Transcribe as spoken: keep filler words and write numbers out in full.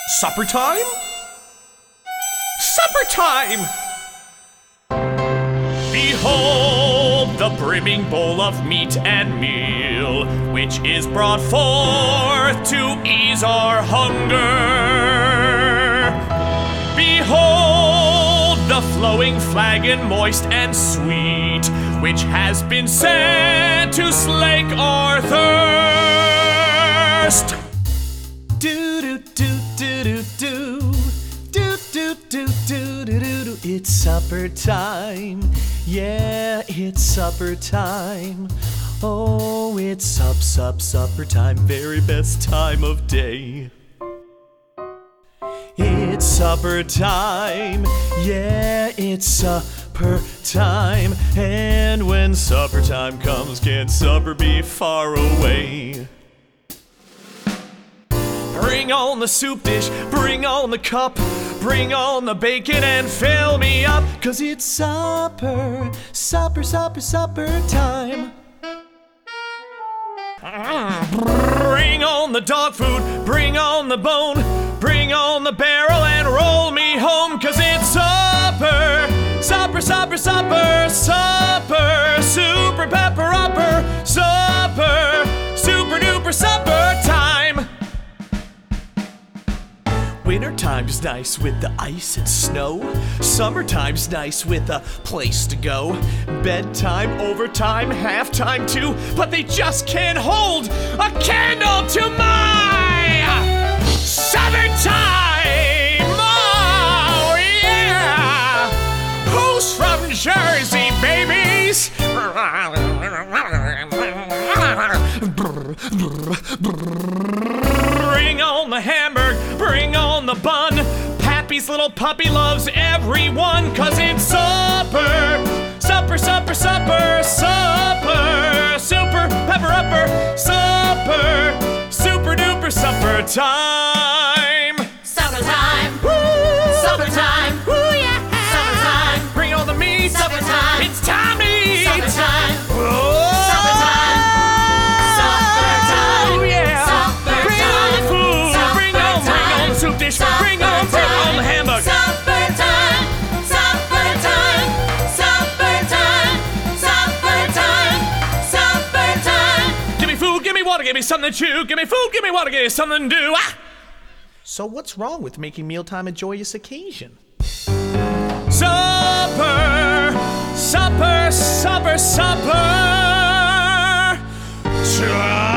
Supper time? Supper time! Behold the brimming bowl of meat and meal, which is brought forth to ease our hunger. Behold the flowing flagon, moist and sweet, which has been sent to slake our thirst. Do do do do do do do do do do do do. It's supper time. Yeah, it's supper time. Oh, it's sup sup supper time. Very best time of day. It's supper time. Yeah, it's supper time. And when supper time comes, can supper be far away? Bring on the soup dish, bring on the cup, bring on the bacon and fill me up, 'cause it's supper, supper, supper, supper time. Bring on the dog food, bring on the bone, bring on the barrel and roll me home, 'cause it's supper, supper, supper, supper, supper, super pepper upper, supper, super duper supper time. Wintertime's nice with the ice and snow. Summertime's nice with a place to go. Bedtime, overtime, halftime too, but they just can't hold a candle to my summertime! Oh yeah! Who's from Jersey, babies? Bring on the hamburger, bring on the bun. Pappy's little puppy loves everyone, 'cause it's supper, supper, supper, supper, supper, super pepper upper, supper, super duper supper time. Supper time. Woo! Supper time. Woo, yeah! Supper time. Bring on the meat. Supper time. It's time to eat. Supper time. Oh! Supper time. Supper time. Oh, yeah! Supper Bring time. on the food. Supper Bring on, bring on the soup dish. Supper Bring on, bring on the time. hamburger. Supper time. Supper time. Supper time. Supper time. Supper time. Give me food, give me water, give me something to chew. Give me food, give me water, give me something to do. Ah! So what's wrong with making mealtime a joyous occasion? Supper, supper, supper, supper. Time.